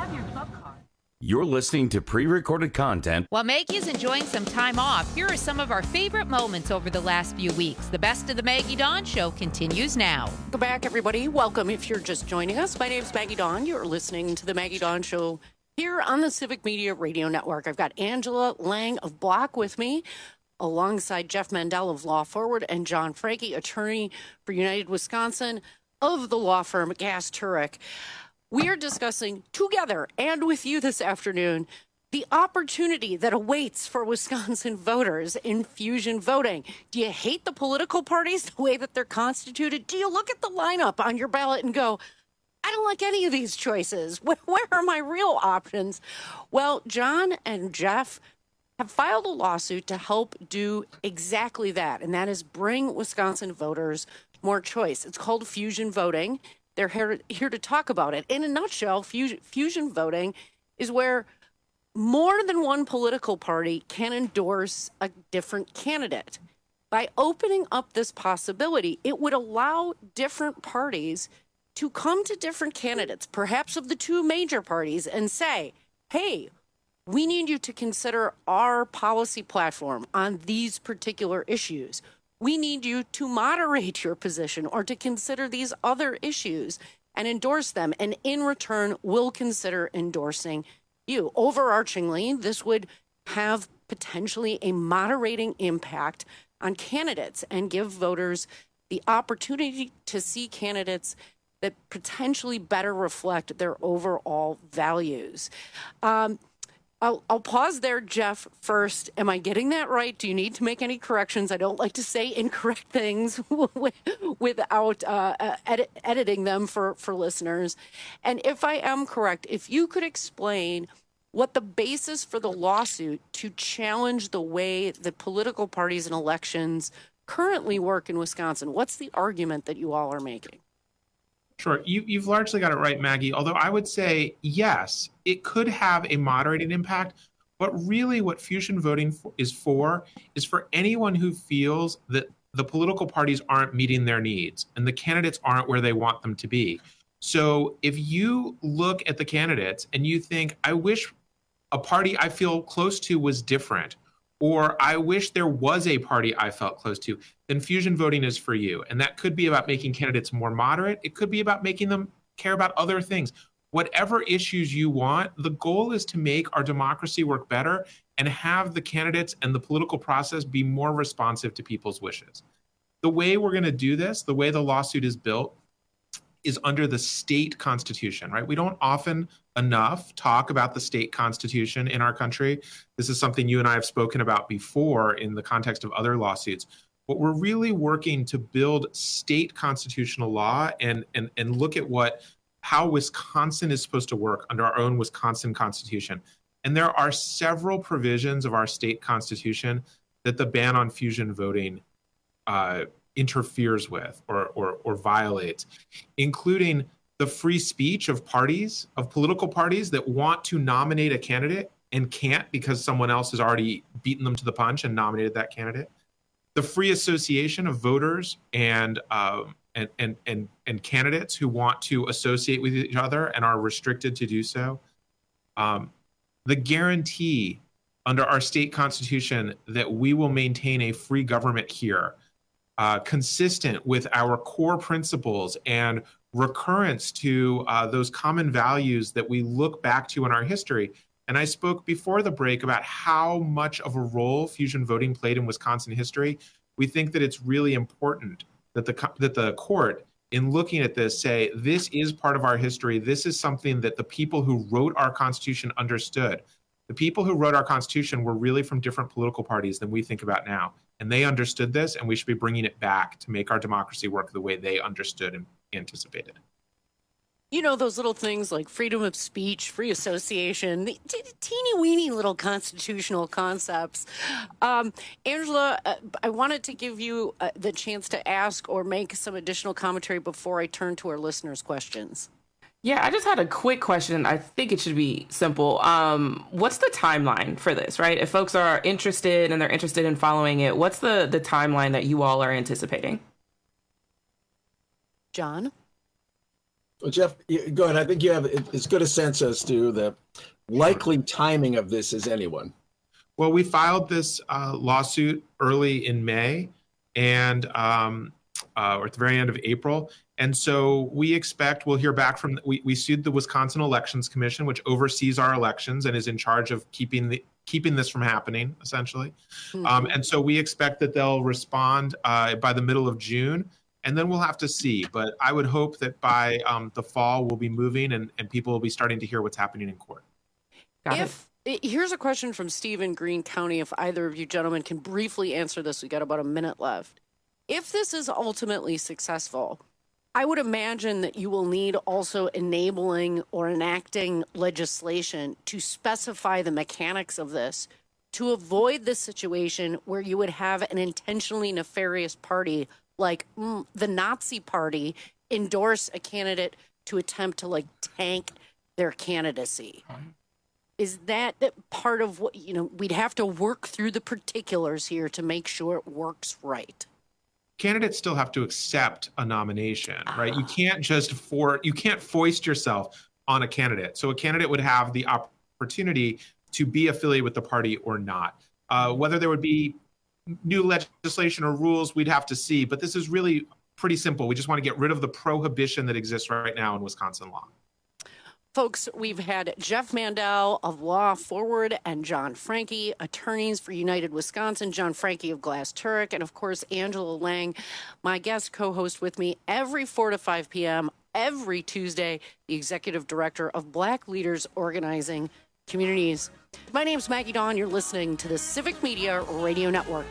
You're listening to pre-recorded content. While Maggie is enjoying some time off, here are some of our favorite moments over the last few weeks. The best of the Maggie Dawn Show continues now. Welcome back, everybody. Welcome if you're just joining us. My name's Maggie Dawn. You're listening to the Maggie Dawn Show here on the Civic Media Radio Network. I've got Angela Lang of Block with me, alongside Jeff Mandel of Law Forward and John Franke, attorney for United Wisconsin of the law firm Gass Turek. We are discussing together and with you this afternoon the opportunity that awaits for Wisconsin voters in fusion voting. Do you hate the political parties the way that they're constituted? Do you look at the lineup on your ballot and go, I don't like any of these choices. Where are my real options? Well, John and Jeff have filed a lawsuit to help do exactly that, and that is bring Wisconsin voters more choice. It's called fusion voting. They're here to talk about it. In a nutshell, fusion voting is where more than one political party can endorse a different candidate. By opening up this possibility, it would allow different parties to come to different candidates, perhaps of the two major parties, and say, hey, we need you to consider our policy platform on these particular issues. We need you to moderate your position or to consider these other issues and endorse them. And in return, we'll consider endorsing you. Overarchingly, this would have potentially a moderating impact on candidates and give voters the opportunity to see candidates that potentially better reflect their overall values. I'll pause there, Jeff, first. Am I getting that right? Do you need to make any corrections? I don't like to say incorrect things without editing them for listeners. And if I am correct, if you could explain what the basis for the lawsuit to challenge the way that political parties and elections currently work in Wisconsin, what's the argument that you all are making? Sure. You've largely got it right, Maggie, although I would say, yes, it could have a moderating impact. But really what fusion voting is for anyone who feels that the political parties aren't meeting their needs and the candidates aren't where they want them to be. So if you look at the candidates and you think, I wish a party I feel close to was different, or I wish there was a party I felt close to, then fusion voting is for you. And that could be about making candidates more moderate. It could be about making them care about other things. Whatever issues you want, the goal is to make our democracy work better and have the candidates and the political process be more responsive to people's wishes. The way we're going to do this, the way the lawsuit is built, is under the state constitution, right? We don't often enough talk about the state constitution in our country. This is something you and I have spoken about before in the context of other lawsuits. But we're really working to build state constitutional law and look at how Wisconsin is supposed to work under our own Wisconsin Constitution. And there are several provisions of our state constitution that the ban on fusion voting interferes with or violates, including the free speech of political parties that want to nominate a candidate and can't because someone else has already beaten them to the punch and nominated that candidate. The free association of voters and candidates who want to associate with each other and are restricted to do so. The guarantee under our state constitution that we will maintain a free government here, consistent with our core principles and recurrence to those common values that we look back to in our history. And I spoke before the break about how much of a role fusion voting played in Wisconsin history. We think that it's really important that the court, in looking at this, say, this is part of our history. This is something that the people who wrote our Constitution understood. The people who wrote our Constitution were really from different political parties than we think about now. And they understood this, and we should be bringing it back to make our democracy work the way they understood and anticipated. You know, those little things like freedom of speech, free association, the teeny weeny little constitutional concepts. Angela, I wanted to give you the chance to ask or make some additional commentary before I turn to our listeners' questions. Yeah, I just had a quick question. I think it should be simple. What's the timeline for this, right? If folks are interested and they're interested in following it, what's the timeline that you all are anticipating? John? Well, Jeff, go ahead. I think you have as good a sense as to the likely timing of this as anyone. Well, we filed this lawsuit early in May and or at the very end of April. And so we expect we'll hear back from, we sued the Wisconsin Elections Commission, which oversees our elections and is in charge of keeping this from happening, essentially. Mm-hmm. And so we expect that they'll respond by the middle of June. And then we'll have to see. But I would hope that by the fall, we'll be moving and people will be starting to hear what's happening in court. Here's a question from Steve in Greene County. If either of you gentlemen can briefly answer this, we got about a minute left. If this is ultimately successful, I would imagine that you will need also enabling or enacting legislation to specify the mechanics of this to avoid the situation where you would have an intentionally nefarious party like the Nazi Party endorse a candidate to attempt to tank their candidacy. Is that part of what, we'd have to work through the particulars here to make sure it works right? Candidates still have to accept a nomination, right? You can't you can't foist yourself on a candidate. So a candidate would have the opportunity to be affiliated with the party or not. Whether there would be new legislation or rules, we'd have to see. But this is really pretty simple. We just want to get rid of the prohibition that exists right now in Wisconsin law. Folks, we've had Jeff Mandel of Law Forward and John Franke, attorneys for United Wisconsin, John Franke of Glass Turek, and of course, Angela Lang, my guest co-host with me every 4 to 5 p.m. every Tuesday, the executive director of Black Leaders Organizing communities. My name's Maggie Dawn. You're listening to the Civic Media Radio Network.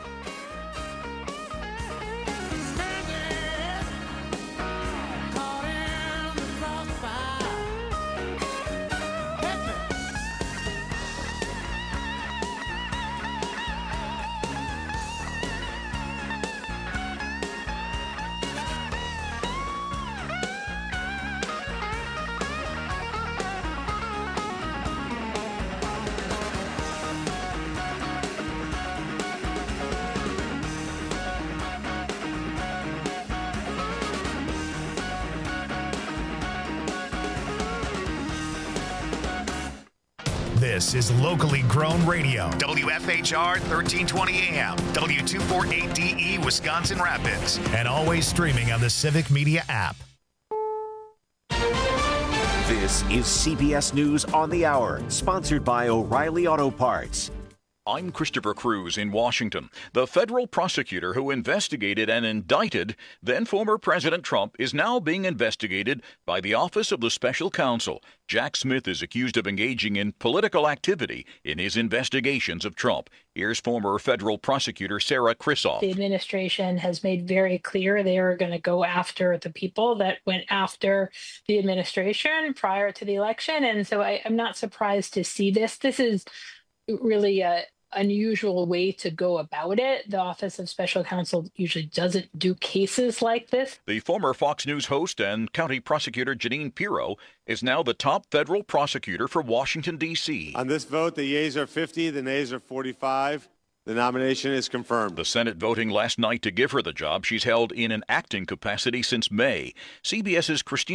This is locally grown radio. WFHR 1320 AM, W248DE Wisconsin Rapids, and always streaming on the Civic Media app. This is CBS News on the Hour, sponsored by O'Reilly Auto Parts. I'm Christopher Cruz in Washington. The federal prosecutor who investigated and indicted then former President Trump is now being investigated by the Office of the Special Counsel. Jack Smith is accused of engaging in political activity in his investigations of Trump. Here's former federal prosecutor Sarah Krisoff. The administration has made very clear they are going to go after the people that went after the administration prior to the election. And so I'm not surprised to see this. This is really a unusual way to go about it. The Office of Special Counsel usually doesn't do cases like this. The former Fox News host and county prosecutor Jeanine Pirro is now the top federal prosecutor for Washington, D.C. On this vote, the yeas are 50, the nays are 45. The nomination is confirmed. The Senate voting last night to give her the job she's held in an acting capacity since May. CBS's Christine